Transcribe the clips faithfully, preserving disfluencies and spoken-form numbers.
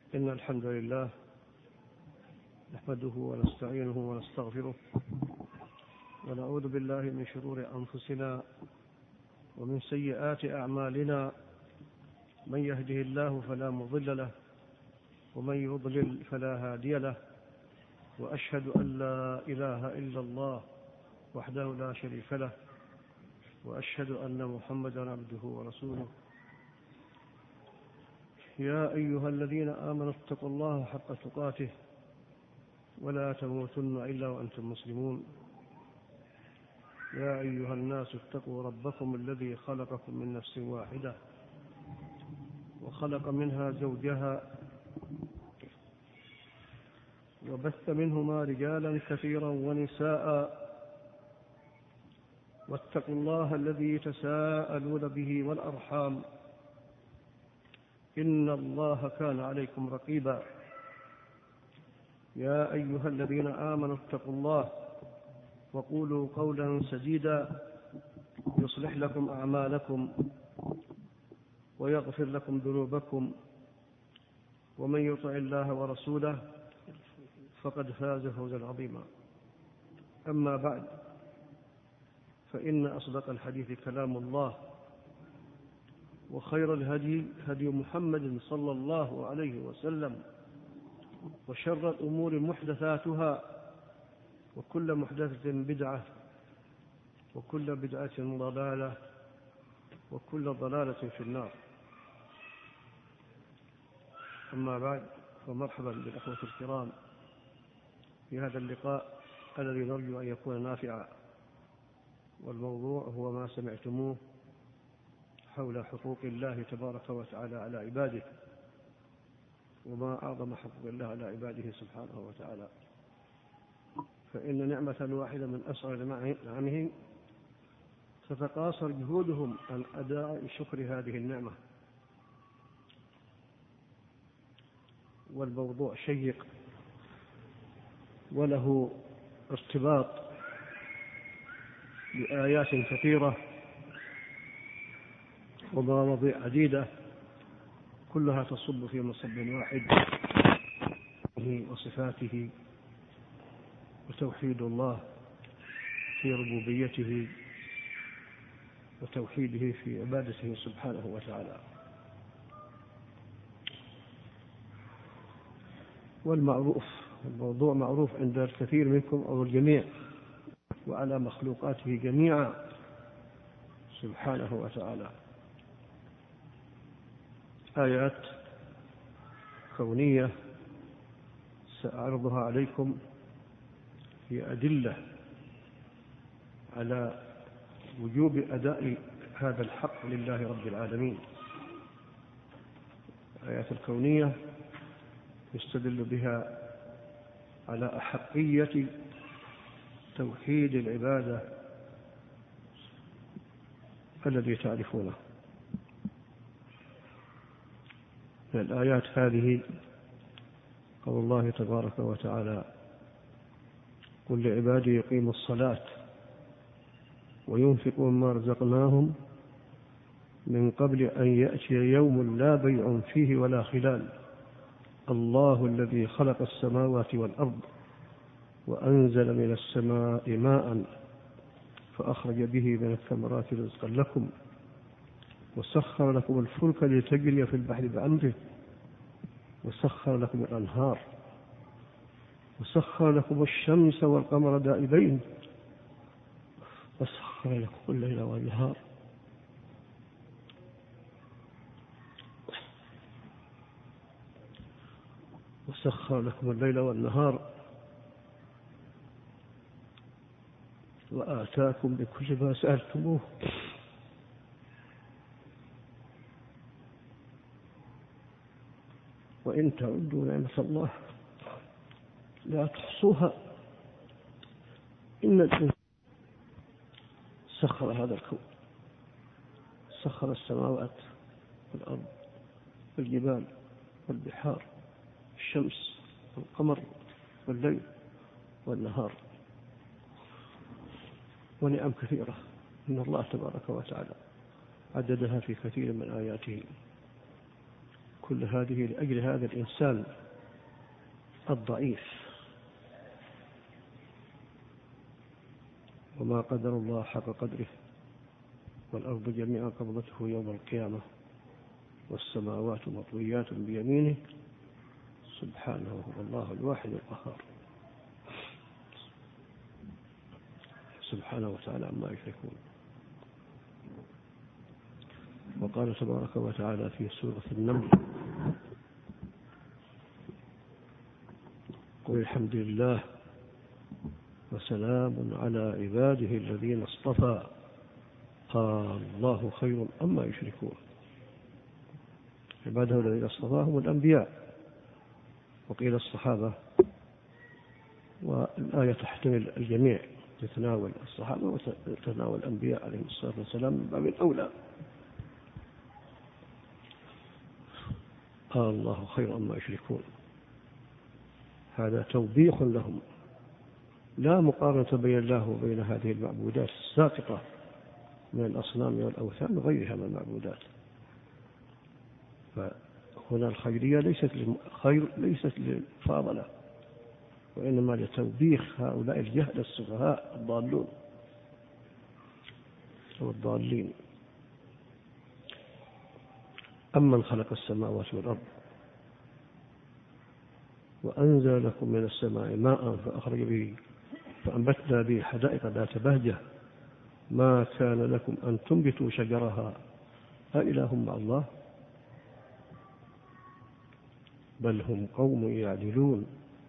إن الحمد لله نحمده ونستعينه ونستغفره ونعوذ بالله من شرور أنفسنا ومن سيئات أعمالنا، من يهده الله فلا مضل له ومن يضلل فلا هادي له، وأشهد أن لا إله إلا الله وحده لا شريك له، وأشهد أن محمدا عبده ورسوله. يا أيها الذين آمنوا اتقوا الله حق تقاته ولا تموتن إلا وأنتم مسلمون. يا أيها الناس اتقوا ربكم الذي خلقكم من نفس واحدة وخلق منها زوجها وبث منهما رجالا كثيرا ونساء، واتقوا الله الذي تساءلون به والأرحام إن الله كان عليكم رقيبا. يا أيها الذين آمنوا اتقوا الله وقولوا قولا سديدا يصلح لكم أعمالكم ويغفر لكم ذنوبكم، ومن يطع الله ورسوله فقد فاز فوزا عظيما. أما بعد، فإن أصدق الحديث كلام الله، وخير الهدي هدي محمد صلى الله عليه وسلم، وشر الأمور محدثاتها، وكل محدثة بدعة، وكل بدعة ضلالة، وكل ضلالة في النار. أما بعد، فمرحبا بالأخوة الكرام في هذا اللقاء الذي نرجو أن يكون نافعا، والموضوع هو ما سمعتموه حول حقوق الله تبارك وتعالى على عباده، وما أعظم حقوق الله على عباده سبحانه وتعالى. فإن نعمة واحدة من أسرع نعمه تتقاصر جهودهم عن أداء شكر هذه النعمة. والموضوع شيق وله ارتباط بآيات كثيرة ومواضيع عديدة، كلها تصب في مصب واحد وصفاته وتوحيد الله في ربوبيته وتوحيده في عبادته سبحانه وتعالى. والمعروف الموضوع معروف عند الكثير منكم أو الجميع، وعلى مخلوقاته جميعا سبحانه وتعالى. آيات كونية سأعرضها عليكم في أدلة على وجوب أداء هذا الحق لله رب العالمين. الآيات الكونية يستدل بها على أحقية توحيد العبادة الذي تعرفونه. من الآيات هذه قول الله تبارك وتعالى: قل لعبادي يقيموا الصلاة وينفقوا مما رزقناهم من قبل أن يأتي يوم لا بيع فيه ولا خلال الله الذي خلق السماوات والأرض وأنزل من السماء ماء فأخرج به من الثمرات رزقا لكم وسخر لكم الفلك لتجري في البحر بأمره وسخر لكم الأنهار وسخر لكم الشمس والقمر دائبين وسخر لكم الليل والنهار وسخر لكم الليل والنهار وآتاكم بكل ما سألتموه وإن تعدوا نعمة الله لا تحصوها إن الإنسان سخر هذا الكون، سخر السماوات والأرض والجبال والبحار الشمس والقمر والليل والنهار ونعم كثيرة إن الله تبارك وتعالى عددها في كثير من آياته. كل هذه لأجل هذا الإنسان الضعيف. وما قدر الله حق قدره، والأرض جميعا قبضته يوم القيامة والسماوات مطويات بيمينه سبحانه هو الله الواحد القهار سبحانه وتعالى عما يشركون. وقال تبارك وتعالى في سورة النمل: قل الحمد لله وسلام على عباده الذين اصطفى الله خير أما يشركون. عباده الذين اصطفاهم الأنبياء، وقيل الصحابة، والآية تحتمل الجميع، تتناول الصحابة وتتناول الأنبياء عليهم الصلاة والسلام من باب الأولى. قال الله خير أما يشركون، هذا توبيخ لهم، لا مقارنة بين الله وبين هذه المعبودات الساقطة من الأصنام والأوثان وغيرها من المعبودات. فهنا الخيرية ليست خير ليست للفاضلة، وإنما لتوبيخ هؤلاء الجهل السفهاء الضالون أو الضالين. أمن خلق السماوات والأرض وأنزل لكم من السماء ماء فأخرج به فأنبتنا به حدائق ذات بهجة ما كان لكم أن تنبتوا شجرها أإله مع الله بل هم قوم يعدلون.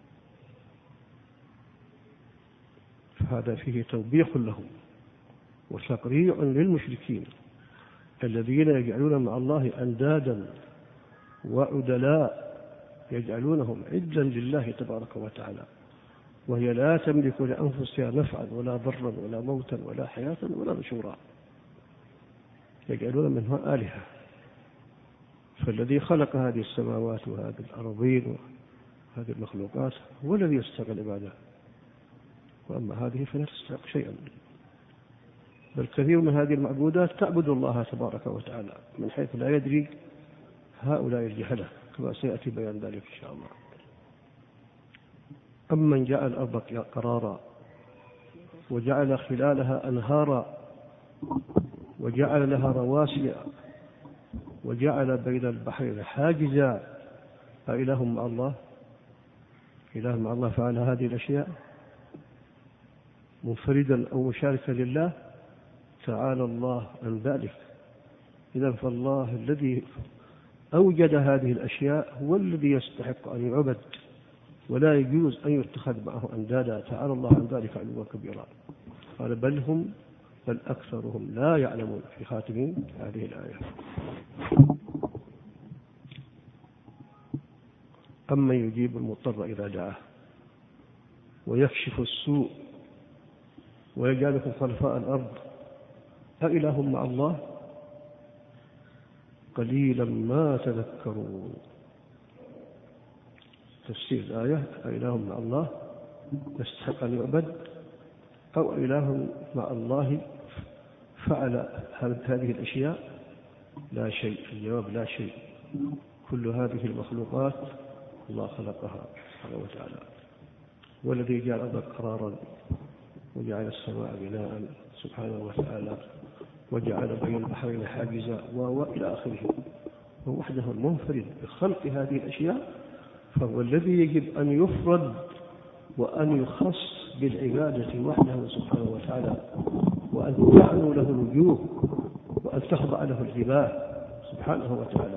فهذا فيه توبيخ لهم وتقريع للمشركين الذين يجعلون مع الله أندادا وعدلاء، يجعلونهم عدلا لله تبارك وتعالى، وهي لا تملك لأنفسها نفعا ولا ضرا ولا موتا ولا حياة ولا نشورا، يجعلون منها آلهة. فالذي خلق هذه السماوات وهذه الأرضين وهذه المخلوقات هو الذي يستحق العبادة، وأما هذه فلا تستحق شيئا. بل كثير من هذه المعبودات تعبد الله تبارك وتعالى من حيث لا يدري هؤلاء الجهلة، كما سيأتي بيان ذلك إن شاء الله. أمن جعل الأرض قرارا وجعل خلالها أنهارا وجعل لها رواسي وجعل بين البحرين حاجزا أإله مع الله؟ إله مع الله فعل هذه الأشياء منفردا أو مشاركا لله؟ تعالى الله عن ذلك. إذن فالله الذي أوجد هذه الأشياء هو الذي يستحق أن يعبد، ولا يجوز أن يتخذ معه أندادا. تعالى الله عن ذلك علوا كبيرا. قال بل هم بل أكثرهم لا يعلمون في خاتم هذه الآية. أمن يجيب المضطر إذا دعاه ويكشف السوء ويجعلكم خلفاء الأرض أإله مع الله قليلا ما تذكرون. تفسير الآية: أإله مع الله يستحق أن يعبد أو إله مع الله فعل هذه الأشياء؟ لا شيء. الجواب لا شيء. كل هذه المخلوقات الله خلقها سبحانه وتعالى، والذي جعل الأرض قرارا وجعل السماء بناء سبحانه وتعالى وجعل بين البحرين حاجزا وإلى آخره. هو وحده المنفرد بخلق هذه الأشياء، فهو الذي يجب أن يفرد وأن يخص بالعبادة وحده سبحانه وتعالى، وأن تعنوا له الوجوه وأن تخضع له العباد سبحانه وتعالى.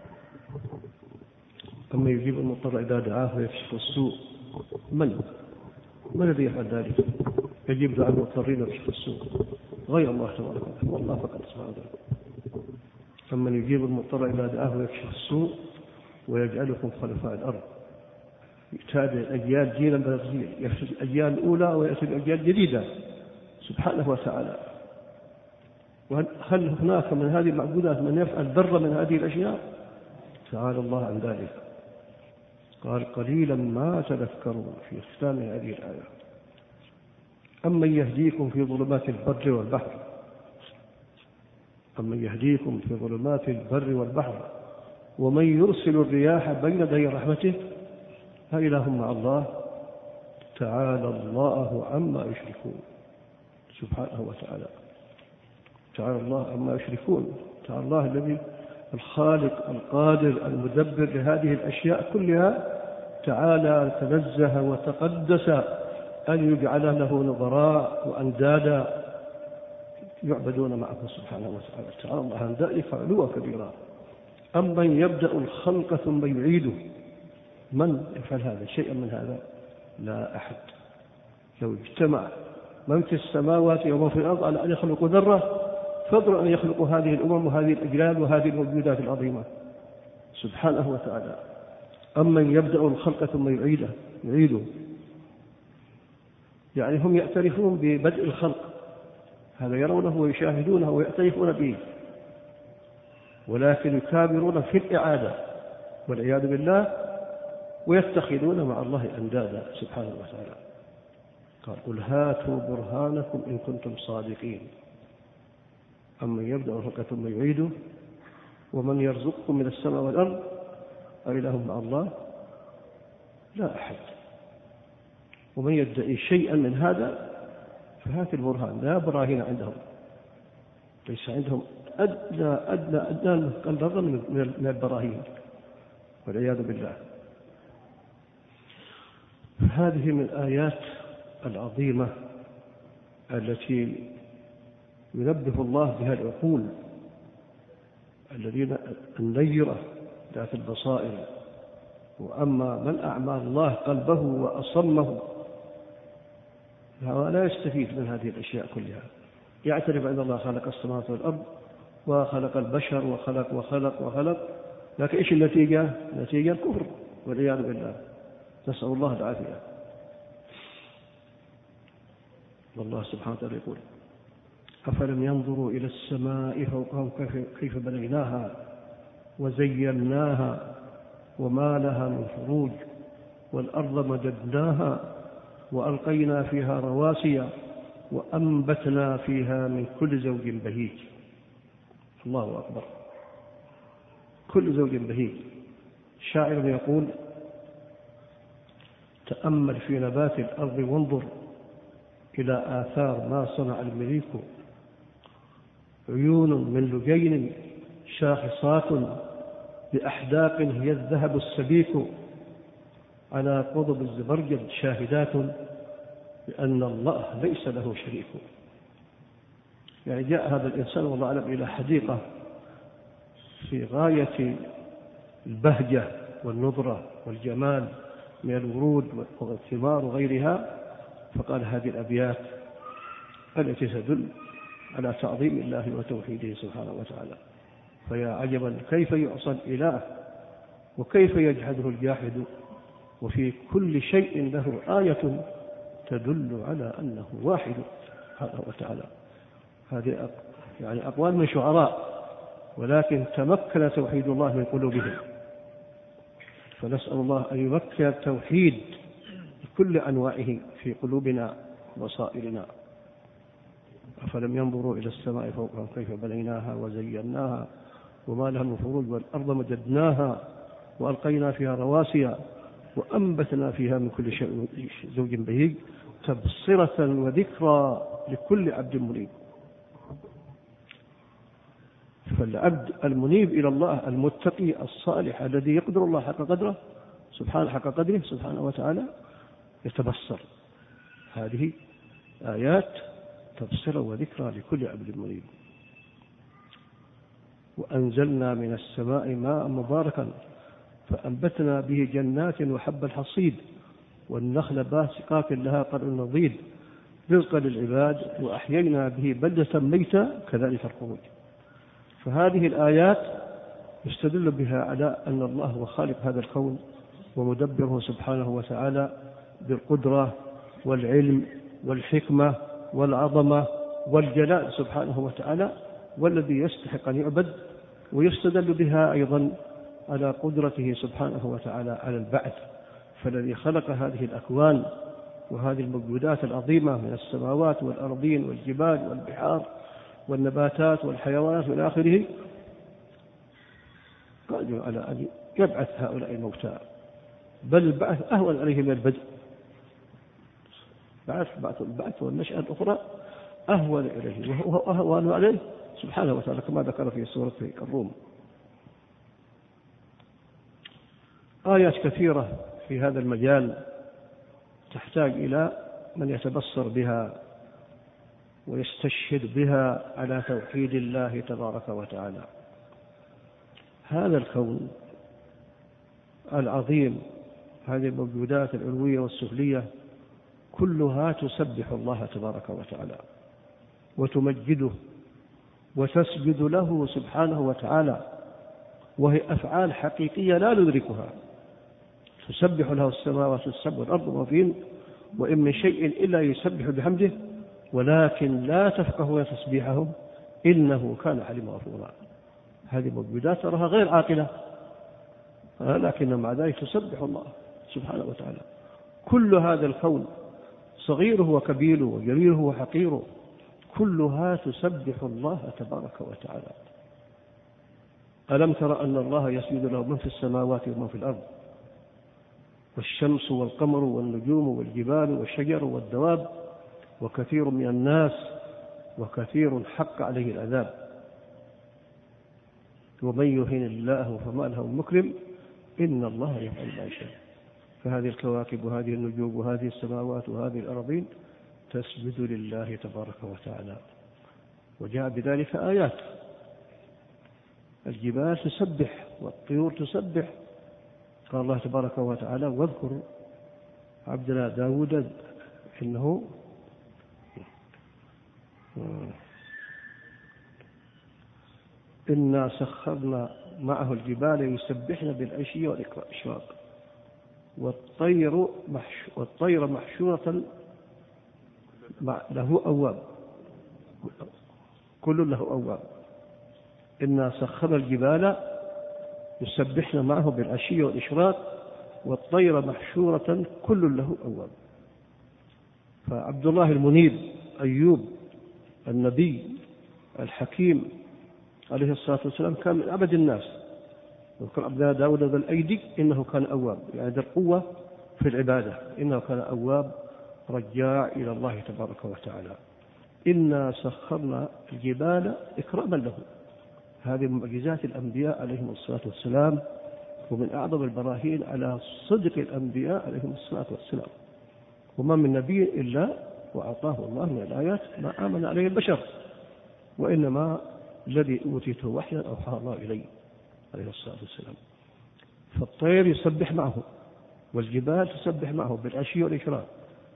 أما يجيب المضطر إذا دعاه ويكشف السوء، من من الذي يفعل ذلك؟ يجيب دعاء المضطرين ويكشف السوء غير الله تبارك وتعالى، والله فقط سبحانه وتعالى. أما يجيب المضطر إذا دعاه ويكشف السوء ويجعلكم خلفاء الأرض، يتابع الأجيال جيلا بعد جيل، يفسد الأجيال الأولى ويأتي الأجيال الجديدة سبحانه وتعالى. وهل هناك من هذه المعبودات من يفعل ذرة من هذه الأشياء؟ تعالى الله عن ذلك. قال قليلا ما تذكرون في ختام هذه الآية. أمن يهديكم في ظلمات البر والبحر أمن يهديكم في ظلمات البر والبحر ومن يرسل الرياح بين يدي رحمته أإله مع الله تعالى الله عما يشركون. سبحانه وتعالى، تعالى الله عما يشركون. تعالى الله الذي الخالق القادر المدبر لهذه الأشياء كلها، تعالى تنزه وتقدس أن يجعل له نظراء وأندادا يعبدون معه سبحانه وتعالى. تعالى الله عن ذلك علوا كبيرا. أمن يبدأ الخلق ثم يعيده، من يفعل هذا شيئا من هذا؟ لا أحد. لو اجتمع من في السماوات ومن في الأرض على أن يخلقوا ذرة، فضل أن يخلقوا هذه الأمم وهذه الأجيال وهذه الموجودات العظيمة سبحانه وتعالى. أمن يبدأ الخلق ثم يعيده يعيده يعني هم يعترفون ببدء الخلق، هذا يرونه ويشاهدونه ويعترفون به، ولكن يكابرون في الإعادة والعياذ بالله، ويتخذون مع الله أندادا سبحانه وتعالى. قال قل هاتوا برهانكم إن كنتم صادقين. أمن يبدأ الخلق ثم يعيده ومن يرزقكم من السماء والأرض أإله مع الله؟ لا أحد. ومن يدعي شيئا من هذا فهات البرهان. لا براهين عندهم، ليس عندهم أدنى أدنى أدنى قدر من البراهين والعياذ بالله. هذه من الآيات العظيمة التي ينبه الله بها العقول الذين النيرة ذات البصائر. وأما من أعمى الله قلبه وأصمه فهو لا يستفيد من هذه الأشياء كلها. يعترف أن الله خلق السماوات والأرض وخلق البشر وخلق وخلق وخلق، لكن إيش النتيجة؟ نتيجة الكفر والعياذ بالله، نسأل الله العافية. والله سبحانه وتعالى يقول أفلم ينظروا إلى السماء فوقهم كيف بنيناها وزيناها وما لها من فروج والأرض مددناها وألقينا فيها رواسي وأنبتنا فيها من كل زوج بهيج. الله أكبر، كل زوج بهيج. شاعر يقول تأمل في نبات الأرض وانظر إلى آثار ما صنع المليك، عيون من لجين شاخصات بأحداق هي الذهب السبيك، على قضب الزبرجد شاهدات بأن الله ليس له شريك. يعني جاء هذا الإنسان والله أعلم إلى حديقة في غاية البهجة والنضرة والجمال من الورود والثمار وغيرها، فقال هذه الأبيات التي تدل على تعظيم الله وتوحيده سبحانه وتعالى. فيا عجبا كيف يعصى الإله وكيف يجحده الجاحد، وفي كل شيء له آية تدل على أنه واحد سبحانه وتعالى. هذه يعني أقوال من شعراء، ولكن تمكن توحيد الله من قلوبهم. فنسأل الله أن يمكن التوحيد بكل أنواعه في قلوبنا وبصائرنا. أفلم ينظروا إلى السماء فوقهم كيف بنيناها وزيناها وما لها من فروج والأرض مددناها وألقينا فيها رواسي وأنبتنا فيها من كل شيء زوج بهيج تبصرة وذكرى لكل عبد منيب. فالعبد المنيب إلى الله المتقي الصالح الذي يقدر الله حق قدره سبحانه حق قدره سبحانه وتعالى يتبصر. هذه آيات تبصرة وذكرى لكل عبد منيب. وأنزلنا من السماء ماء مباركا فأنبتنا به جنات وحب الحصيد والنخل باسقات لها طلع نضيد رزقا للعباد وأحيينا به بلدة ميتة كذلك الخروج. فهذه الآيات يستدل بها على أن الله هو خالق هذا الكون ومدبره سبحانه وتعالى بالقدرة والعلم والحكمة والعظمة والجلال سبحانه وتعالى، والذي يستحق أن يعبد. ويستدل بها أيضا على قدرته سبحانه وتعالى على البعث، فالذي خلق هذه الأكوان وهذه الموجودات العظيمة من السماوات والأرضين والجبال والبحار والنباتات والحيوانات من آخره قادر على أن يبعث هؤلاء الموتى، بل البعث أهون عليه من البدء. بعث البعث والنشأة الأخرى أهون إليه، وهو أهون عليه سبحانه وتعالى كما ذكر في سورة الروم. آيات كثيرة في هذا المجال تحتاج إلى من يتبصر بها ويستشهد بها على توحيد الله تبارك وتعالى. هذا الكون العظيم، هذه الموجودات العلوية والسفلية كلها تسبح الله تبارك وتعالى وتمجده وتسجد له سبحانه وتعالى، وهي أفعال حقيقية لا ندركها. تسبح له السماوات السبع والأرض وما فيهن وإن من شيء إلا يسبح بحمده ولكن لا تفقهون تسبيحهم إنه كان حليما غفورا. هذه موجودات تراها غير عاقلة، لكن مع ذلك تسبح الله سبحانه وتعالى. كل هذا الكون صغيره وكبيره وجليله وحقيره كلها تسبح الله تبارك وتعالى. ألم تر أن الله يسجد له من في السماوات ومن في الأرض، والشمس والقمر والنجوم والجبال والشجر والدواب وكثير من الناس وكثير حق عليه العذاب ومن يهن الله فما له من مكرم إن الله يفعل ما يشاء. فهذه الكواكب وهذه النجوم وهذه السماوات وهذه الأراضين تسجد لله تبارك وتعالى، وجاء بذلك آيات. الجبال تسبح والطيور تسبح. قال الله تبارك وتعالى واذكر عبدنا داود إنه إنا سخرنا معه الجبال يسبحن بالعشي والإشراق والطير محش والطير محشورة له أواب كل له أواب. إنا سخرنا الجبال يسبحن معه بالعشي والإشراق والطير محشورة كل له أواب. فعبد الله المنيب أيوب النبي الحكيم عليه الصلاة والسلام كان من أبد الناس. وقال عبد الله داود ذا الأيدي إنه كان أواب، يعني ذا القوة في العبادة، إنه كان أواب رجاع إلى الله تبارك وتعالى. إنا سخرنا الجبال إكراما له. هذه من معجزات الأنبياء عليهم الصلاة والسلام، ومن أعظم البراهين على صدق الأنبياء عليهم الصلاة والسلام. وما من نبي إلا وأعطاه الله من الآيات ما آمن عليه البشر، وإنما الذي أوتيته وحيا أوحى الله إليه عليه الصلاة والسلام. فالطير يسبح معه والجبال تسبح معه بالعشي والإشراق،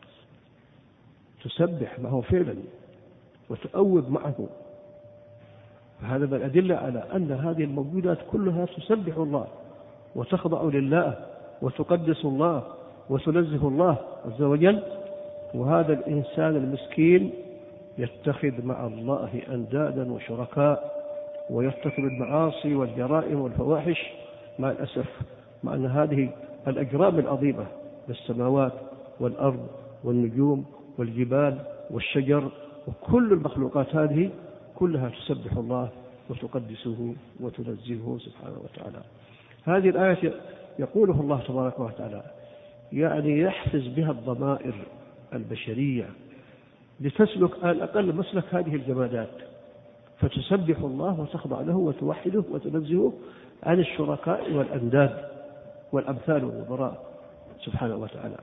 تسبح معه فعلا وتؤوب معه. فهذا من الأدلة على أن هذه الموجودات كلها تسبح الله وتخضع لله وتقدس الله وتنزه الله عز وجل. وهذا الإنسان المسكين يتخذ مع الله أندادا وشركاء ويرتكب المعاصي والجرائم والفواحش، مع الأسف، مع أن هذه الأجرام العظيمة للسماوات والأرض والنجوم والجبال والشجر وكل المخلوقات هذه كلها تسبح الله وتقدسه وتنزهه سبحانه وتعالى. هذه الآية يقولها الله تبارك وتعالى يعني يحفز بها الضمائر البشرية لتسلك على الأقل مسلك هذه الجمادات، فتسبح الله وتخضع له وتوحده وتنزهه عن الشركاء والأنداد والأمثال والنظراء سبحانه وتعالى.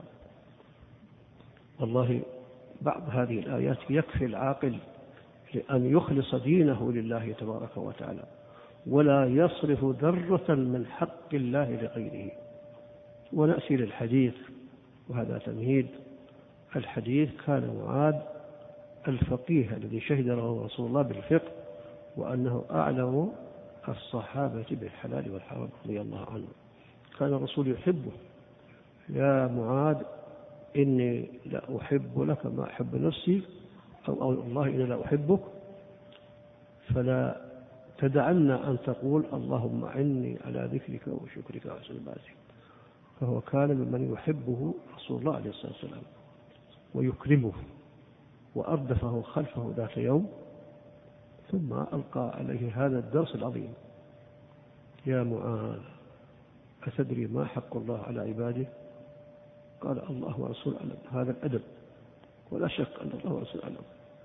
والله بعض هذه الآيات يكفي العاقل لأن يخلص دينه لله تبارك وتعالى ولا يصرف ذرة من حق الله لغيره. ونأتي للحديث، وهذا تمهيد. الحديث كان معاذ الفقيه الذي شهد له رسول الله بالفقه وأنه أعلم الصحابة بالحلال والحرام رضي الله عنه. كان الرسول يحبه: يا معاذ إني لا أحب لك ما أحب نفسي، أو الله إني لا أحبك، فلا تدعنا أن تقول اللهم أعني على ذكرك وشكرك وحسن عبادتك. فهو كان ممن يحبه رسول الله عليه الصلاة والسلام ويكرمه، وأردفه خلفه ذات يوم ثم ألقى عليه هذا الدرس العظيم. يا معاذ أتدري ما حق الله على عباده؟ قال الله ورسوله أعلم. هذا الأدب، ولا شك أن الله ورسوله أعلم.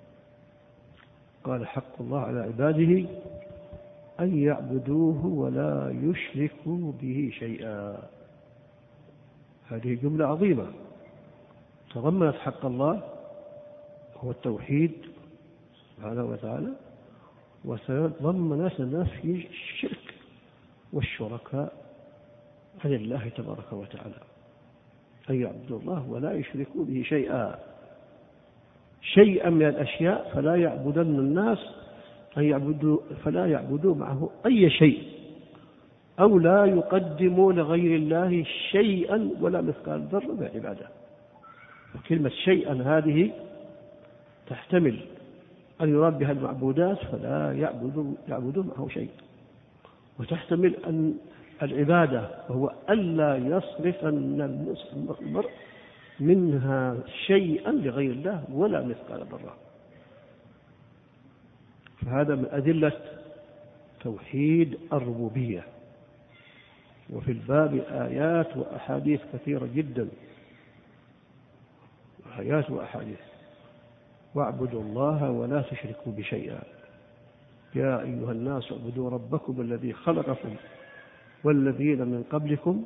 قال حق الله على عباده أن يعبدوه ولا يشركوا به شيئا. هذه جملة عظيمة تضمنت حق الله هو التوحيد سبحانه وتعالى، وتضمنت نفي الشرك والشركاء عن الله تبارك وتعالى، أن يعبدوا الله ولا يشركوا به شيئا شيئا من الأشياء، فلا يعبدن الناس أن يعبدوا فلا يعبدوا معه أي شيء، أو لا يقدموا لغير الله شيئا ولا مثقال ذرة من العبادة. كلمة شيئا هذه تحتمل أن يراد بها المعبودات فلا يعبدوا يعبدوا معه شيء، وتحتمل أن العبادة وهو ألا يصرف المرء منها شيئا لغير الله ولا مثقال ذرة. فهذا من أدلة توحيد الربوبية. وفي الباب آيات وأحاديث كثيرة جدا، آيات وأحاديث. واعبدوا الله ولا تشركوا بشيئا يا أيها الناس اعبدوا ربكم الذي خلقكم والذين من قبلكم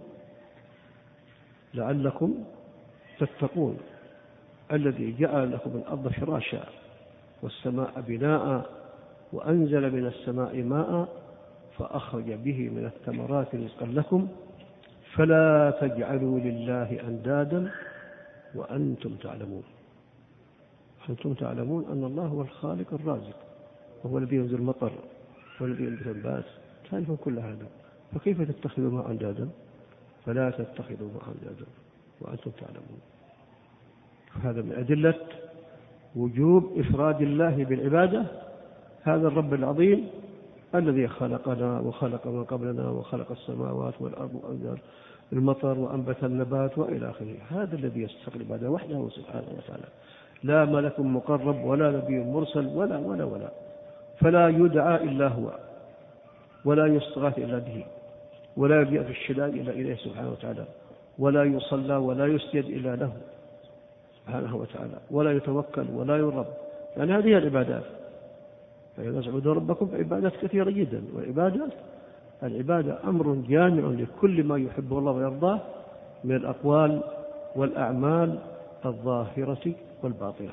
لعلكم تتقون الذي جعل لكم الأرض فراشا والسماء بناء وأنزل من السماء ماء فأخرج به من الثمرات رزقا لكم فلا تجعلوا لله أندادا وأنتم تعلمون. أنتم تعلمون أن الله هو الخالق الرازق، وهو الذي ينزل المطر والذي ينبت النبات، تعرفون كل هذا، فكيف تتخذوا معه أندادا؟ فلا تتخذوا معه أندادا وأنتم تعلمون. هذا من أدلة وجوب إفراد الله بالعبادة. هذا الرب العظيم الذي خلقنا وخلق من قبلنا وخلق السماوات والأرض وأنزل المطر وأنبت النبات وإلى آخره، هذا الذي يستحق العبادة وحده سبحانه وتعالى، لا ملك مقرب ولا نبي مرسل ولا ولا ولا فلا يدعى إلا هو، ولا يستغاث إلا به، ولا يلجأ في الشدائد إلا إليه سبحانه وتعالى، ولا يصلى ولا يسجد إلا له سبحانه وتعالى، ولا يتوكل ولا يرب. يعني هذه العبادات. فإذا اعبدوا ربكم فعبادات كثيرة جدا، والعبادات العبادة أمر جامع لكل ما يحبه الله ويرضاه من الأقوال والأعمال الظاهرة والباطنة.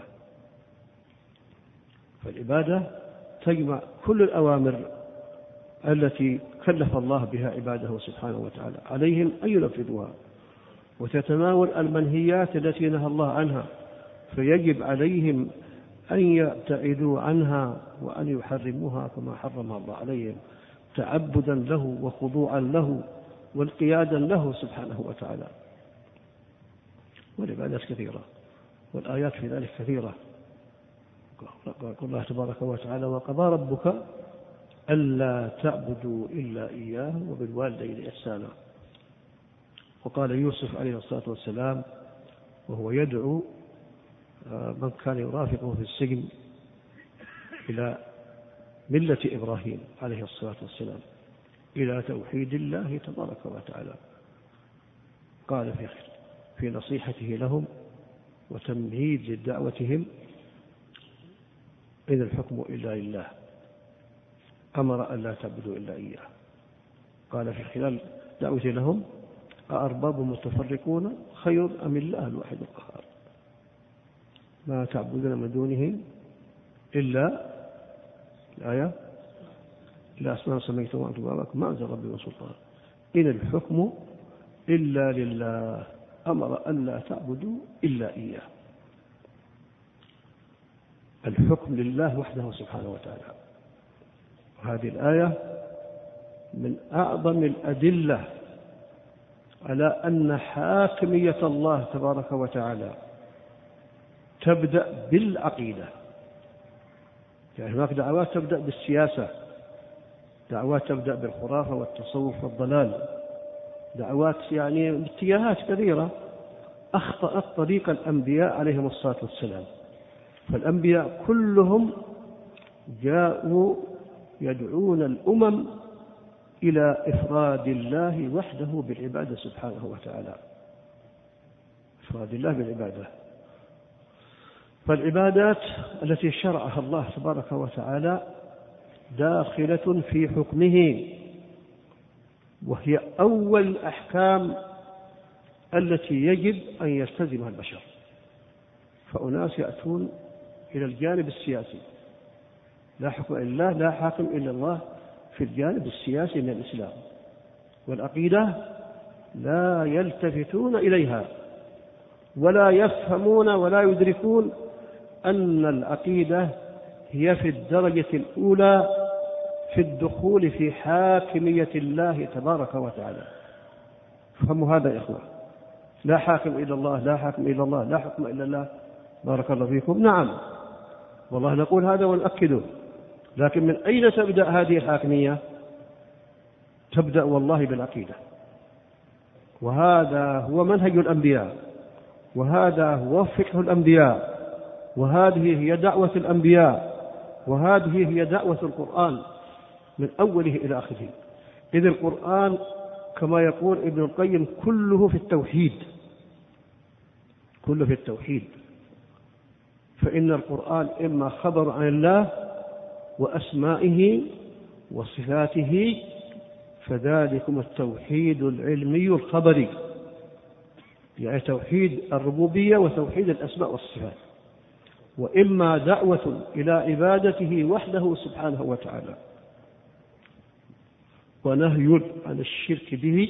فالعبادة تجمع كل الأوامر التي كلف الله بها عباده سبحانه وتعالى عليهم أن ينفذوها، وتتناول المنهيات التي نهى الله عنها، فيجب عليهم أن يبتعدوا عنها وأن يحرموها كما حرمها الله عليهم، تعبدا له وخضوعا له والقيادا له سبحانه وتعالى. والعبادات كثيرة والآيات في ذلك كثيرة. قال الله تبارك وتعالى وقضى ربك ألا تعبدوا إلا إياه وبالوالدين إحسانا. وقال يوسف عليه الصلاة والسلام وهو يدعو من كان يرافقه في السجن إلى ملة إبراهيم عليه الصلاة والسلام، إلى توحيد الله تبارك وتعالى، قال في في نصيحته لهم وتمهيد دعوتهم إن الحكم إلا لله، أمر أن لا تعبدوا إلا إياه. قال في خلال دعوته لهم أأرباب متفرقون خير أم الله الواحد القهار ما تعبدون من دونه إلا الآية لا أسماء سميتم وأنتم آباؤكم ما أنزل ربي من سلطان إن الحكم إلا لله أمر أن لا تعبدوا إلا إياه. الحكم لله وحده سبحانه وتعالى. وهذه الآية من أعظم الأدلة على أن حاكمية الله تبارك وتعالى تبدأ بالعقيدة. يعني هناك دعوات تبدأ بالسياسة، دعوات تبدأ بالخرافة والتصوف والضلال، دعوات يعني باتجاهات كثيرة أخطأت طريق الأنبياء عليهم الصلاة والسلام. فالأنبياء كلهم جاءوا يدعون الأمم إلى إفراد الله وحده بالعبادة سبحانه وتعالى، إفراد الله بالعبادة. فالعبادات التي شرعها الله تبارك وتعالى داخلة في حكمه، وهي أول الأحكام التي يجب أن يلتزمها البشر. فأناس يأتون إلى الجانب السياسي، لا حكم إلا الله، لا حاكم إلا الله في الجانب السياسي من الإسلام، والعقيدة لا يلتفتون إليها ولا يفهمون ولا يدركون أن العقيدة هي في الدرجة الأولى في الدخول في حاكمية الله تبارك وتعالى. فهموا هذا يا إخوة، لا حاكم إلا الله، لا حاكم إلا الله، لا حكم إلا الله. بارك الله فيكم. نعم والله نقول هذا ونؤكده، لكن من أين تبدأ هذه الحاكمية؟ تبدأ والله بالعقيدة، وهذا هو منهج الأنبياء، وهذا هو فقه الأنبياء، وهذه هي دعوة الأنبياء، وهذه هي دعوة القرآن من أوله إلى آخره. إذ القرآن كما يقول ابن القيم كله في التوحيد، كله في التوحيد. فإن القرآن إما خبر عن الله وأسمائه وصفاته، فذلكم التوحيد العلمي الخبري، يعني توحيد الربوبية وتوحيد الأسماء والصفات، وإما دعوة إلى عبادته وحده سبحانه وتعالى، ونهي عن الشرك به،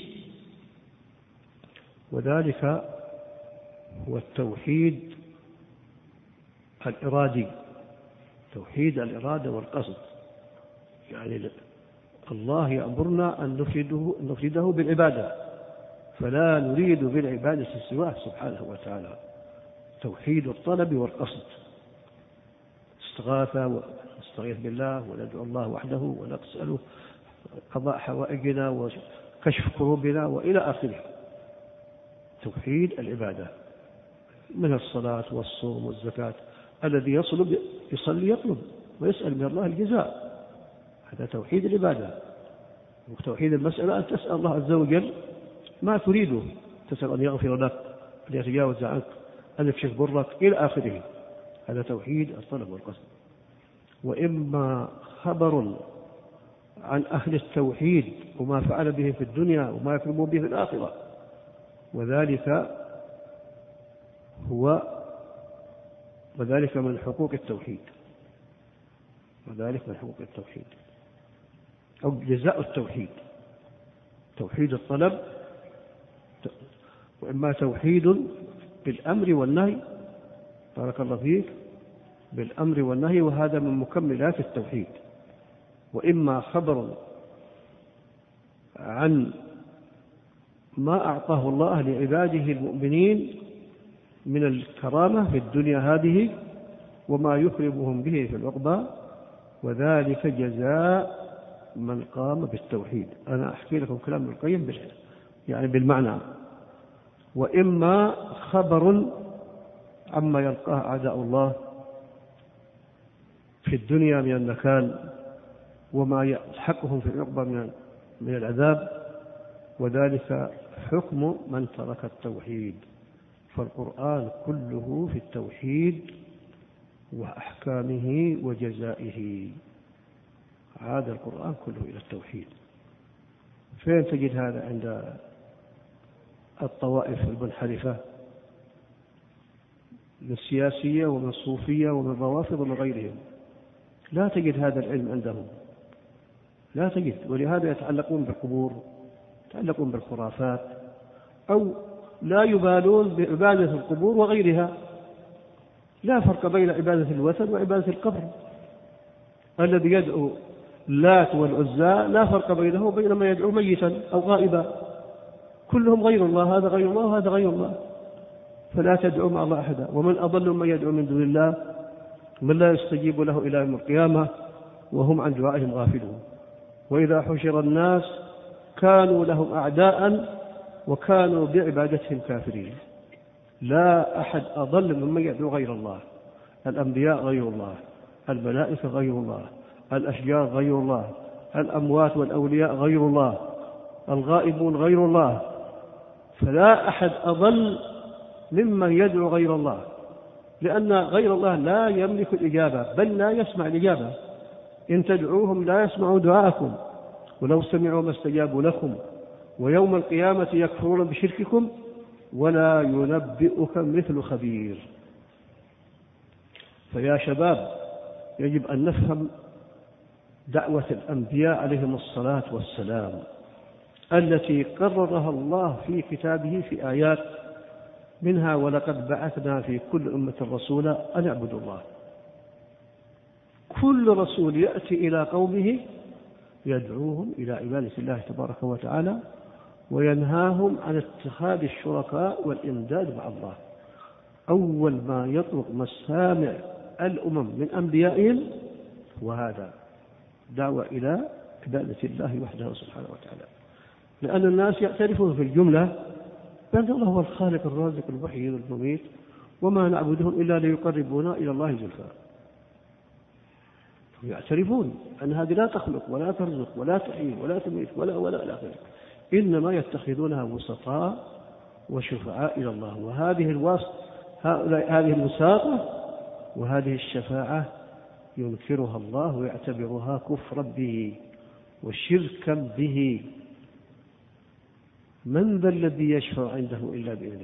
وذلك هو التوحيد الإرادي، توحيد الإرادة والقصد. يعني الله يأمرنا أن نفرده, نفرده بالعبادة، فلا نريد بالعبادة سواه سبحانه وتعالى. توحيد الطلب والقصد، استغاثة ونستغيث بالله وندعو الله وحده ونسأله قضاء حوائجنا وكشف كروبنا وإلى آخره. توحيد العبادة من الصلاة والصوم والزكاة. الذي يصلب يصلي يطلب ويسأل من الله الجزاء، هذا توحيد العبادة. وتوحيد المسألة أن تسأل الله عز وجل ما تريده، تسأل أن يغفر لك، أن يتجاوز عنك، أن يكشف ضرك إلى آخره. هذا توحيد الطلب والقصد. وإما خبر عن أهل التوحيد وما فعل به في الدنيا وما يكرمون به في الآخرة، وذلك هو وذلك من حقوق التوحيد، وذلك من حقوق التوحيد أو جزاء التوحيد، توحيد الطلب، وإما توحيد بالأمر والنهي. بارك الله فيك، بالأمر والنهي، وهذا من مكملات التوحيد. وإما خبر عن ما أعطاه الله لعباده المؤمنين من الكرامة في الدنيا هذه وما يكرمهم به في العقبى، وذلك جزاء من قام بالتوحيد. أنا أحكي لكم كلام ابن القيم يعني بالمعنى. وإما خبر عما يلقاه أعداء الله في الدنيا من النكال وما يلحقهم في العقبى من العذاب، وذلك حكم من ترك التوحيد. فالقرآن كله في التوحيد وأحكامه وجزائه. عاد القرآن كله إلى التوحيد. فين تجد هذا عند الطوائف المنحرفة من السياسية ومن الصوفية ومن الروافض ومن غيرهم؟ لا تجد هذا العلم عندهم، لا تجد. ولهذا يتعلقون بالقبور، يتعلقون بالخرافات، أو لا يبالون بعبادة القبور وغيرها. لا فرق بين عبادة الوثن وعبادة القبر. الذي يدعو اللات والعزى لا فرق بينه وبين من يدعو ميتا أو غائبا، كلهم غير الله، هذا غير الله وهذا غير الله، فلا تدعو مع الله أحدا. ومن أضل من يدعو من دون الله من لا يستجيب له إلى يوم القيامة وهم عن دعائهم غافلون. وإذا حشر الناس كانوا لهم أعداء وكانوا بعبادتهم كافرين. لا أحد أضل ممن يدعو غير الله. الأنبياء غير الله، الملائكة غير الله، الأشجار غير الله، الأموات والأولياء غير الله، الغائبون غير الله، فلا أحد أضل ممن يدعو غير الله، لأن غير الله لا يملك الإجابة بل لا يسمع الإجابة. إن تدعوهم لا يسمعوا دعاءكم ولو سمعوا ما استجابوا لكم، ويوم القيامة يكفرون بشرككم ولا ينبئك مثل خبير. فيا شباب، يجب أن نفهم دعوة الأنبياء عليهم الصلاة والسلام التي قررها الله في كتابه في آيات منها: ولقد بعثنا في كل أمة رسولا أن اعبدوا الله. كل رسول يأتي إلى قومه يدعوهم إلى عبادة الله تبارك وتعالى وينهاهم عن اتخاذ الشركاء والإمداد مع الله. أول ما يطرق مسامع الأمم من أنبيائهم وهذا دعوة إلى عبادة الله وحده سبحانه وتعالى، لأن الناس يعترفون في الجملة بأن الله هو الخالق الرازق المحيي المميت، وما نعبدهم إلا ليقربونا إلى الله زلفى. يعترفون أن هذه لا تخلق ولا ترزق ولا تحيي ولا تميت ولا ولا إلى آخره، إنما يتخذونها وسطاء وشفعاء إلى الله. وهذه الواسطة، هذه الوساطة وهذه الشفاعة ينكرها الله ويعتبرها كفرا به وشركا به. من ذا الذي يشفع عنده إلا بإذنه؟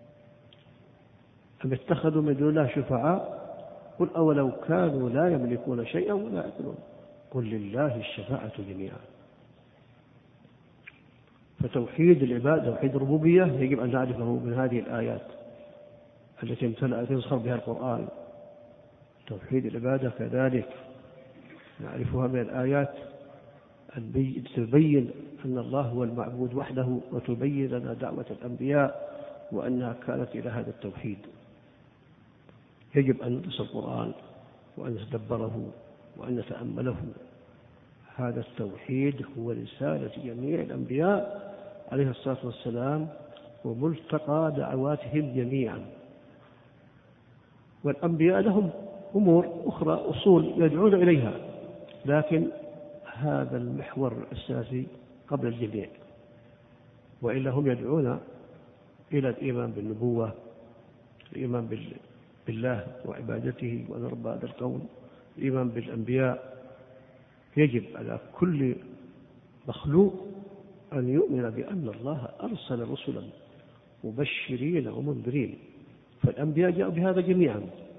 أم اتخذوا من دون الله شفعاء؟ قل أولو كانوا لا يملكون شيئا ولا يعقلون قل لله الشفاعة جميعا. فتوحيد العباد، توحيد الربوبية، يجب أن نعرفه من هذه الآيات التي امتلأت يظهر بها القرآن. توحيد العبادة كذلك نعرفها من الآيات التي تبين أن الله هو المعبود وحده، وتبين لنا دعوة الأنبياء وأنها كانت إلى هذا التوحيد. يجب أن ندرس القرآن وأن نتدبره وأن نتأمله. هذا التوحيد هو رسالة جميع الأنبياء عليه الصلاة والسلام وملتقى دعواتهم جميعا. والأنبياء لهم أمور أخرى، أصول يدعون إليها، لكن هذا المحور الأساسي قبل الجميع، وإلا هم يدعون إلى الإيمان بالنبوة، الإيمان بالله وعبادته وأن رب هذا الكون، الإيمان بالأنبياء. يجب على كل مخلوق أن يؤمن بأن الله أرسل رسلا مبشرين ومنذرين، فالأنبياء جاءوا بهذا جميعا،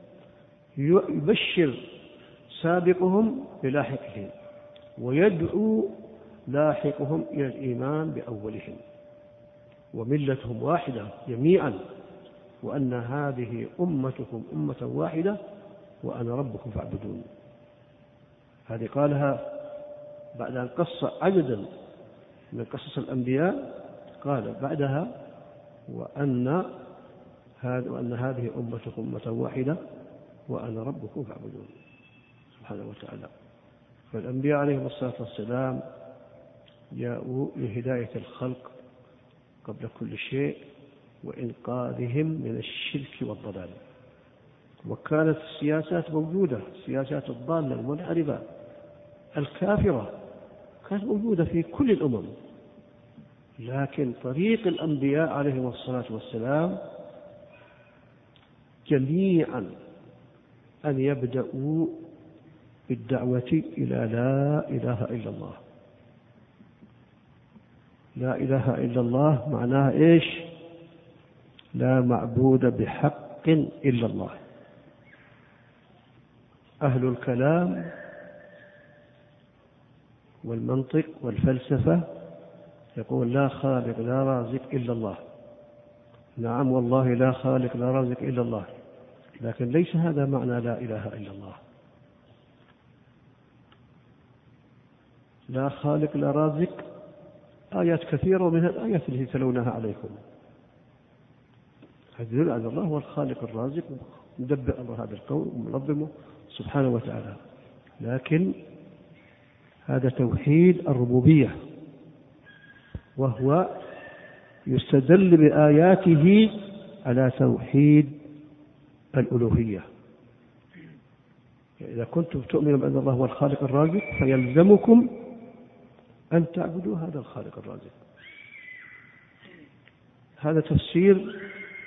يبشر سابقهم بلاحقهم ويدعو لاحقهم إلى الإيمان بأولهم، وملتهم واحدة جميعا، وأن هذه أمتكم أمة واحدة وأنا ربكم فاعبدون. هذه قالها بعد أن قص عددا من قصص الأنبياء، قال بعدها وأن وأن هذه أمتكم أمة واحدة وأنا ربكم فاعبدون سبحانه وتعالى. فالأنبياء عليهم الصلاة والسلام جاءوا لهداية الخلق قبل كل شيء وإنقاذهم من الشرك والضلال. وكانت السياسات موجودة، السياسات الضالة المنحرفة الكافرة كانت موجودة في كل الأمم، لكن طريق الأنبياء عليهم الصلاة والسلام جميعا أن يبدأوا بالدعوة إلى لا إله إلا الله. لا إله إلا الله معناها إيش؟ لا معبود بحق إلا الله. أهل الكلام والمنطق والفلسفة يقول لا خالق لا رازق إلا الله. نعم والله لا خالق لا رازق إلا الله، لكن ليس هذا معنى لا إله إلا الله. لا خالق لا رازق آيات كثيرة ومنها الآيات التي تلونها عليكم تدل على الله هو الخالق الرازق مدبر أمر هذا الكون ومنظمه سبحانه وتعالى، لكن هذا توحيد الربوبية، وهو يستدل بآياته على توحيد الألوهية. إذا كنتم تؤمنون بأن الله هو الخالق الرازق فيلزمكم أن تعبدوا هذا الخالق الرازق. هذا تفسير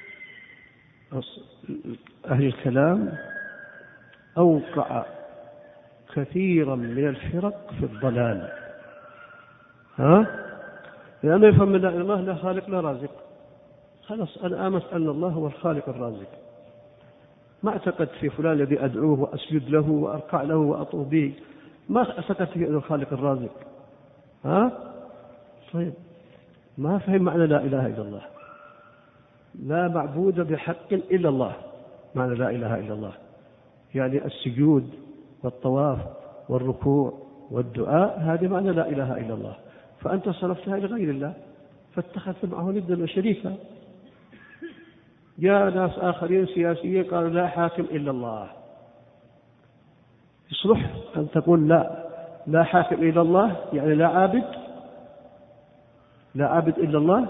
أهل الكلام أوقع كثيرا من الفرق في الضلال. ها؟ لأنه يفهم من الله لا خالق لا رازق. خلاص أنا آمنت أن الله هو الخالق الرازق، ما اعتقد في فلان الذي أدعوه وأسجد له وأركع له وأطوف به، ما اعتقد في الخالق الرازق. ها؟ طيب ما فهم معنى لا إله إلا الله. لا معبود بحق إلا الله، معنى لا إله إلا الله يعني السجود والطواف والركوع والدعاء، هذه معنى لا إله إلا الله. فأنت صرفتها لغير الله فاتخذت معه ندا وشريكا. جاء ناس آخرين سياسيين قالوا لا حاكم إلا الله. يصلح أن تقول لا لا حاكم إلا الله يعني لا عابد لا عابد إلا الله؟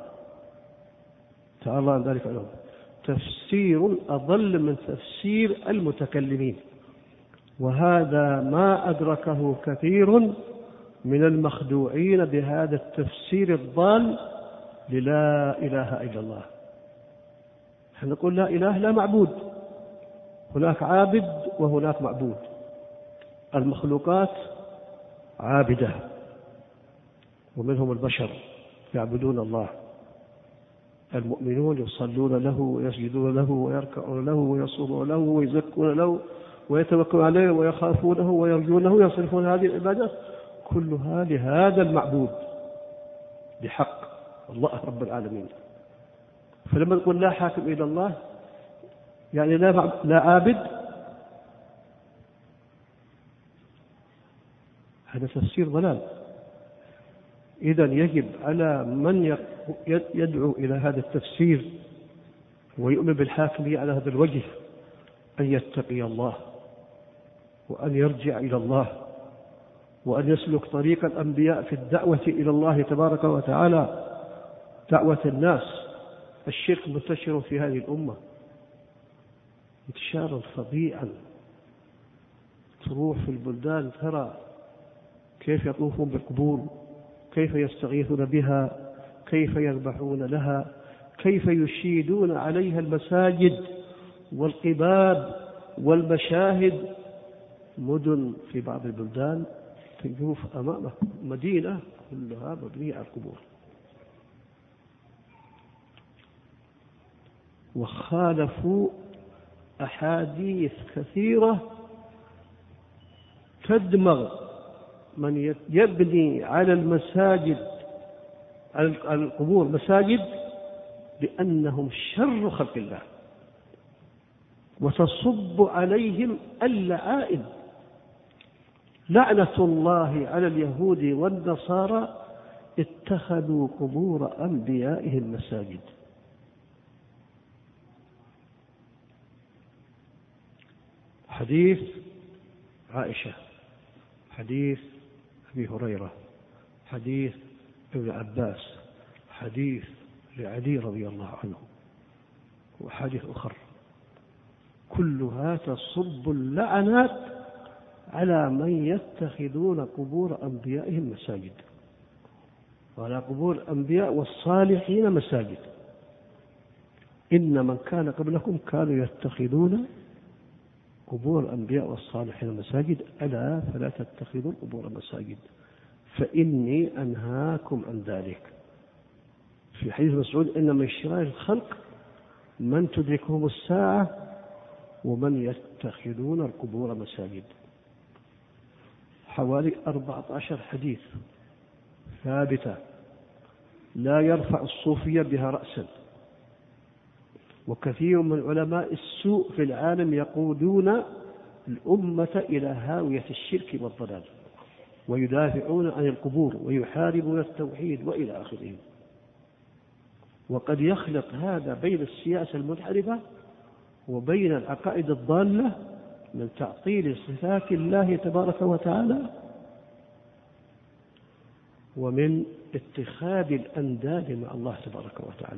تعالى الله عن ذلك علوم. تفسير أضل من تفسير المتكلمين، وهذا ما أدركه كثير من المخدوعين بهذا التفسير الضال للا إله إلا الله. نحن نقول لا إله لا معبود، هناك عابد وهناك معبود. المخلوقات عابدة ومنهم البشر يعبدون الله، المؤمنون يصلون له ويسجدون له ويركعون له ويصومون له ويزكون له ويتوكلون عليه ويخافونه ويرجونه ويصرفون هذه العبادات كلها لهذا المعبود بحق الله رب العالمين. فلما نقول لا حاكم إلى الله يعني لا لا عابد، هذا تفسير ضلال. إذن يجب على من يدعو إلى هذا التفسير ويؤمن بالحاكمية على هذا الوجه أن يتقي الله وأن يرجع إلى الله وأن يسلك طريق الأنبياء في الدعوة إلى الله تبارك وتعالى. دعوة الناس، الشرك منتشر في هذه الأمة انتشارا فظيعا. تروح في البلدان ترى كيف يطوفون بالقبور، كيف يستغيثون بها، كيف يذبحون لها، كيف يشيدون عليها المساجد والقباب والمشاهد. مدن في بعض البلدان تجوف أمامه مدينة كلها مبنية على القبور. وخالفوا أحاديث كثيرة تدمغ من يبني على المساجد على القبور مساجد بأنهم شر خلق الله، وتصب عليهم اللعائن. لعنة الله على اليهود والنصارى اتخذوا قبور أنبيائهم مساجد. حديث عائشة، حديث أبي هريرة، حديث ابن عباس، حديث لعلي رضي الله عنه، وحديث أخر، كلها تصب اللعنات على من يتخذون قبور أنبيائهم مساجد، وعلى قبور الأنبياء والصالحين مساجد. إن من كان قبلكم كانوا يتخذون قبور الأنبياء والصالحين مساجد، ألا فلا تتخذوا القبور مساجد فإني أنهاكم عن ذلك. في حديث مسعود إن من شرار الخلق من تدركهم الساعة ومن يتخذون القبور مساجد. حوالي أربعة عشر حديث ثابتة لا يرفع الصوفية بها رأسا. وكثير من علماء السوء في العالم يقودون الأمة إلى هاوية الشرك والضلال، ويدافعون عن القبور ويحاربون التوحيد وإلى آخره. وقد يخلط هذا بين السياسة المنحرفة وبين العقائد الضالة من تعطيل صفات الله تبارك وتعالى ومن اتخاذ الأنداد مع الله تبارك وتعالى.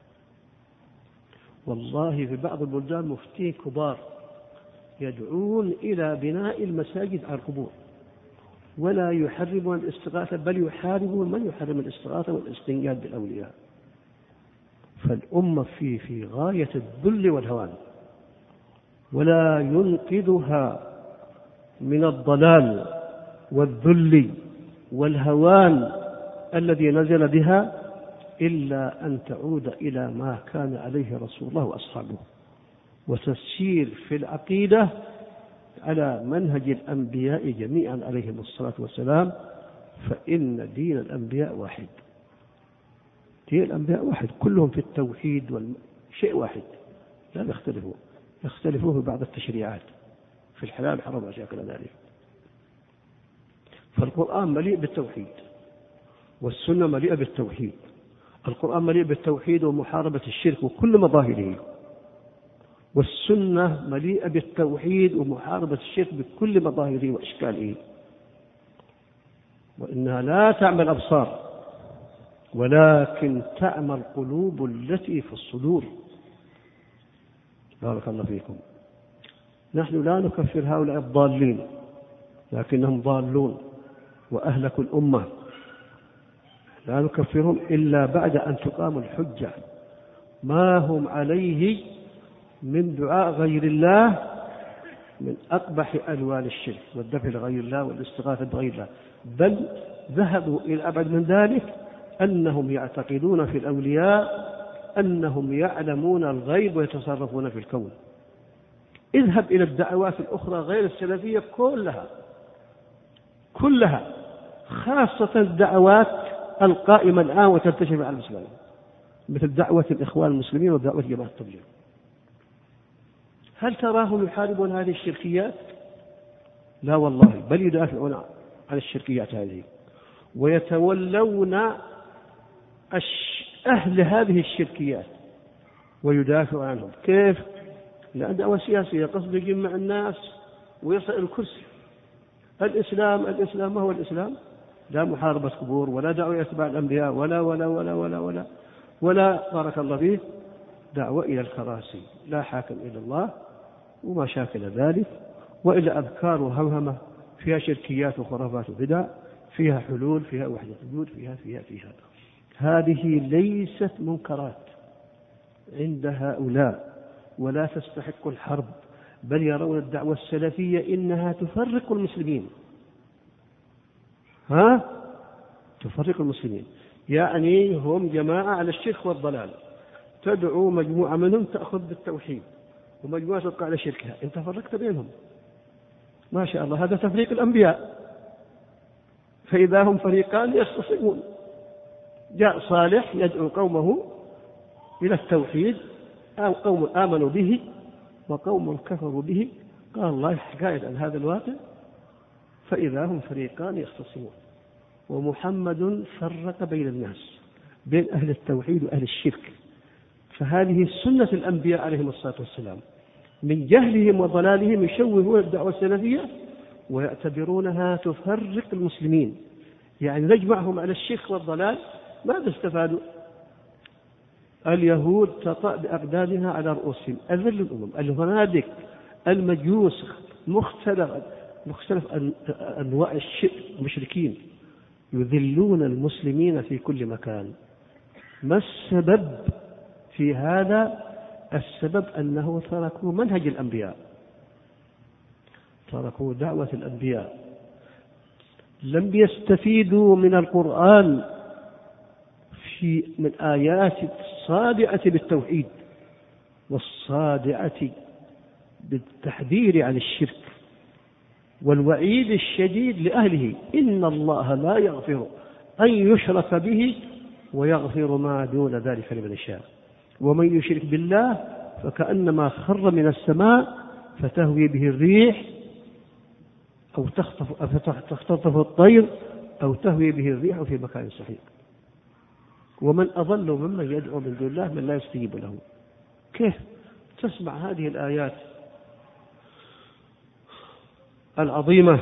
والله في بعض البلدان مفتين كبار يدعون إلى بناء المساجد على القبور، ولا يحرمون الاستغاثة، بل يحاربون من يحرم الاستغاثة والاستنجاد بالأولياء. فالأمة في في غاية الذل والهوان، ولا ينقذها من الضلال والذل والهوان الذي نزل بها إلا أن تعود إلى ما كان عليه رسول الله وأصحابه، وتسير في العقيدة على منهج الأنبياء جميعا عليهم الصلاة والسلام. فإن دين الأنبياء واحد، دين الأنبياء واحد، كلهم في التوحيد والشيء واحد، لا يختلفون، يختلفون في بعض التشريعات في الحلال حرام أشياء كلا ذلك. فالقرآن مليء بالتوحيد، والسنة مليئة بالتوحيد. القرآن مليء بالتوحيد ومحاربة الشرك وكل مظاهره، والسنة مليئة بالتوحيد ومحاربة الشرك بكل مظاهره وأشكاله. وإنها لا تعمى الأبصار ولكن تعمى القلوب التي في الصدور. بارك الله فيكم. نحن لا نكفر هؤلاء الضالين، لكنهم ضالون وأهلكوا الأمة. لا نكفرهم إلا بعد أن تقام الحجة. ما هم عليه من دعاء غير الله من أقبح ألوان الشرك والذبح لغير الله والاستغاثة بغير الله، بل ذهبوا إلى أبعد من ذلك، أنهم يعتقدون في الأولياء أنهم يعلمون الغيب ويتصرفون في الكون. اذهب إلى الدعوات الأخرى غير السلفية كلها كلها خاصة الدعوات القائمة الآن وتنتشر على المسلمين، مثل دعوة الإخوان المسلمين ودعوة جماعة التبليغ. هل تراهم يحاربون هذه الشركيات؟ لا والله، بل يدافعون عن الشركيات هذه ويتولون أهل هذه الشركيات ويدافع عنهم. كيف؟ لأن دعوة سياسية، قصد يجمع الناس ويصل الكرسي. الإسلام الإسلام ما هو الإسلام؟ لا محاربة قبور ولا دعوة أتباع الأنبياء ولا ولا ولا ولا ولا ولا بارك الله فيه دعوة إلى الكراسي، لا حاكم إلى الله وما شاكل ذلك، وإلا أذكار وهمهمة فيها شركيات وخرافات وبدع، فيها حلول، فيها وحدة وجود، فيها فيها فيها هذه ليست منكرات عند هؤلاء ولا تستحق الحرب، بل يرون الدعوة السلفية إنها تفرق المسلمين. ها؟ تفرق المسلمين، يعني هم جماعة على الشرك والضلال، تدعو مجموعة منهم تأخذ بالتوحيد ومجموعة تبقى على شركها، انت فرقت بينهم. ما شاء الله، هذا تفريق الأنبياء. فإذا هم فريقان يختصمون، جاء صالح يدعو قومه إلى التوحيد، أو قوم آمنوا به وقوم كفروا به، قال الله حكاية عن هذا الواقع، فإذا هم فريقان يختصمون. ومحمد فرق بين الناس، بين أهل التوحيد وأهل الشرك. فهذه سنة الأنبياء عليهم الصلاة والسلام، من جهلهم وضلالهم يشوهون الدعوة السلفية ويعتبرونها تفرق المسلمين، يعني نجمعهم على الشرك والضلال. ماذا استفادوا؟ اليهود تطأ بأقدامها على رؤوسهم، أذل الأمم، الهنادك، المجوس، مختلف مختلف أنواع المشركين يذلون المسلمين في كل مكان. ما السبب في هذا؟ السبب أنه تركوا منهج الأنبياء، تركوا دعوة الأنبياء، لم يستفيدوا من القرآن في من آيات الصادعة بالتوحيد والصادعة بالتحذير عن الشرك والوعيد الشديد لأهله. إن الله لا يغفر أن يشرك به ويغفر ما دون ذلك لمن يشاء، ومن يشرك بالله فكأنما خر من السماء فتهوي به الريح أو تخطف الطير أو تهوي به الريح في مكان سحيق. ومن أضل ممن يدعو من دون الله من لا يستجيب له. كيف تسمع هذه الآيات العظيمة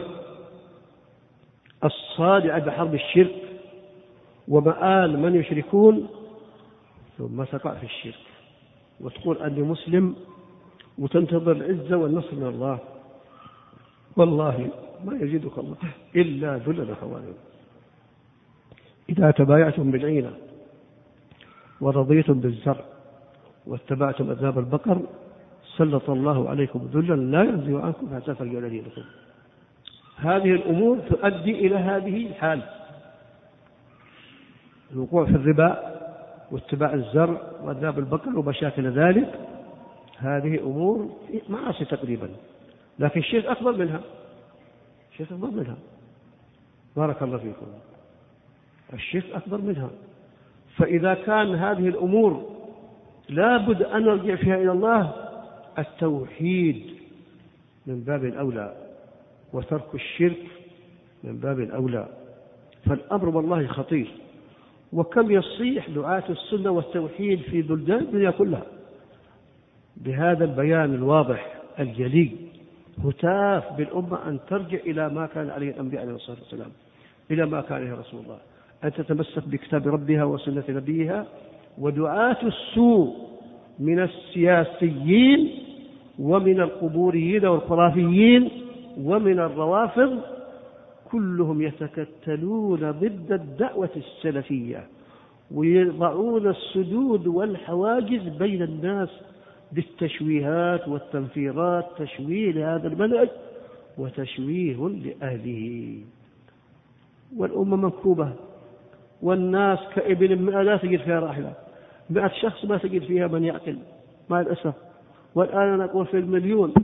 الصادعة بحرب الشرك ومآل من يشركون، ثم تقع في الشرك وتقول أني مسلم وتنتظر العزة والنصر من الله؟ والله ما يزيدك الله إلا ذلا وخوارا. إذا تبايعتم بالعينة ورضيتم بالزرع واتبعتم أذناب البقر سلط الله عليكم ذلا لا ينزع عنكم حتى ترجعوا دينكم. هذه الأمور تؤدي إلى هذه الحال، الوقوع في الربا واتباع الزرع وأذناب البقر ومشاكل ذلك. هذه أمور معاصي تقريبا، لكن الشيء أكبر منها، الشيء أكبر منها. بارك الله فيكم. الشيء أكبر منها. فإذا كان هذه الأمور لا بد أن نرجع فيها إلى الله، التوحيد من باب الأولى وترك الشرك من باب الأولى. فالأمر والله خطير. وكم يصيح دعاة السنة والتوحيد في بلدان الدنيا كلها بهذا البيان الواضح الجلي، هتاف بالأمة أن ترجع إلى ما كان عليه الأنبياء عليه الصلاة والسلام، إلى ما كان عليه رسول الله، أن تتمسك بكتاب ربها وسنة نبيها. ودعاة السوء من السياسيين ومن القبوريين والخرافيين ومن الروافض كلهم يتكتلون ضد الدعوة السلفية، ويضعون السدود والحواجز بين الناس بالتشويهات والتنفيرات، تشويه لهذا المنهج وتشويه لأهله. والأمة منكوبة، والناس كإبل مئة لا تجد فيها راحلة، مئة شخص ما تجد فيها من يعقل مع الأسف. والآن نقول في المليون،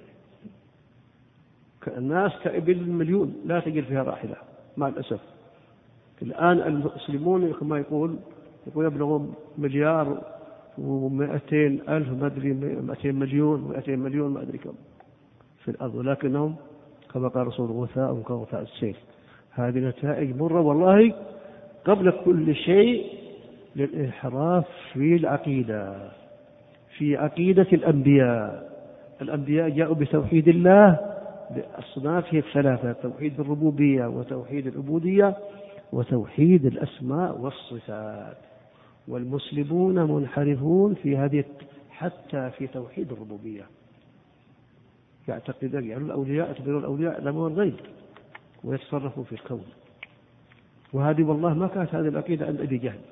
الناس كإبل المليون لا تجد فيها راحلة مع الأسف. الآن المسلمون كما يقول يقول يبلغون مليار ومئتين ألف ما أدري مئتين مليون ومئتين مليون ما أدري كم في الأرض، ولكنهم كما قال رسول الله غثاء كغثاء السيل. هذه نتائج مرة والله قبل كل شيء للانحراف في العقيدة، في عقيدة الأنبياء. الأنبياء جاءوا بتوحيد الله بأصنافه الثلاثة: توحيد الربوبية وتوحيد العبودية وتوحيد الأسماء والصفات. والمسلمون منحرفون في هذه حتى في توحيد الربوبية، يعتقدون يعني الأولياء يعتبرون الأولياء يعلمون الغيب ويتصرفوا في الكون. وهذه والله ما كانت هذه العقيدة عند أبي جهل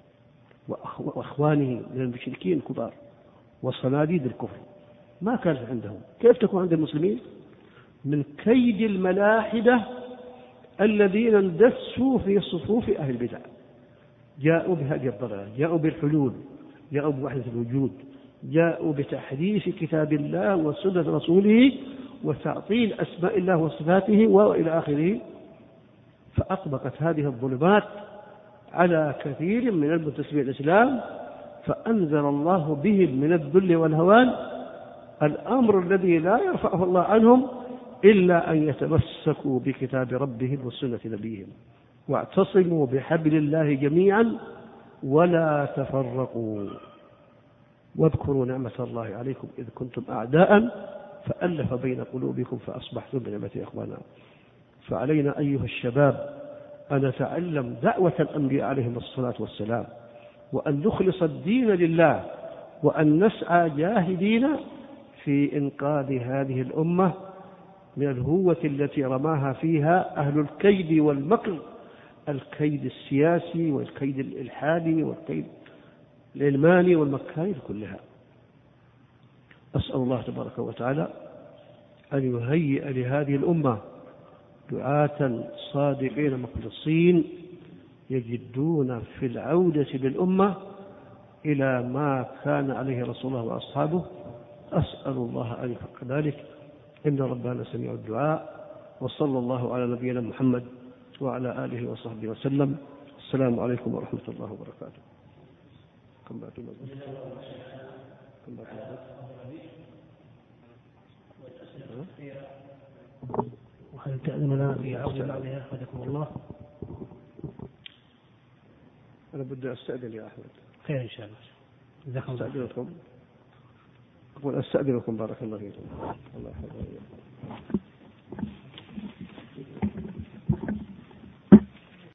وأخوانه من المشركين الكبار وصناديد الكفر، ما كانت عندهم. كيف تكون عند المسلمين؟ من كيد الملاحدة الذين اندسوا في صفوف أهل البدع، جاءوا بهذه الضلالة، جاءوا بالحلول، جاءوا بوحدة الوجود، جاءوا بتحريف كتاب الله وسنة رسوله وتعطيل أسماء الله وصفاته وإلى آخره. فأطبقت هذه الظلمات على كثير من المنتسبين الإسلام، فأنزل الله بهم من الذل والهوان الأمر الذي لا يرفعه الله عنهم إلا أن يتمسكوا بكتاب ربهم وسنة نبيهم، واعتصموا بحبل الله جميعا ولا تفرقوا. واذكروا نعمة الله عليكم إذ كنتم أعداء فألف بين قلوبكم فأصبحتم بنعمته إخوانا. فعلينا أيها الشباب أن نتعلم دعوة الأنبياء عليهم الصلاة والسلام، وأن نخلص الدين لله، وأن نسعى جاهدين في إنقاذ هذه الأمة من الهوة التي رماها فيها أهل الكيد والمكر، الكيد السياسي والكيد الإلحادي والكيد العلماني والمكايد كلها. أسأل الله تبارك وتعالى أن يهيئ لهذه الأمة دعاة صادقين مخلصين يجدون في العودة بالأمة إلى ما كان عليه رسول الله وأصحابه. أسأل الله أن يحقق ذلك، إن ربنا سميع الدعاء. وصلى الله على نبينا محمد وعلى آله وصحبه وسلم. السلام عليكم ورحمة الله وبركاته. كم بعد كم بعد وهل تأذن لنا في عودة عليها أحمدكم الله؟ أنا بدي أستأذن يا أحمد. خير إن شاء الله. جزاكم الله. أستأذنكم أقول أستأذنكم بارك الله فيكم. الله يحفظكم.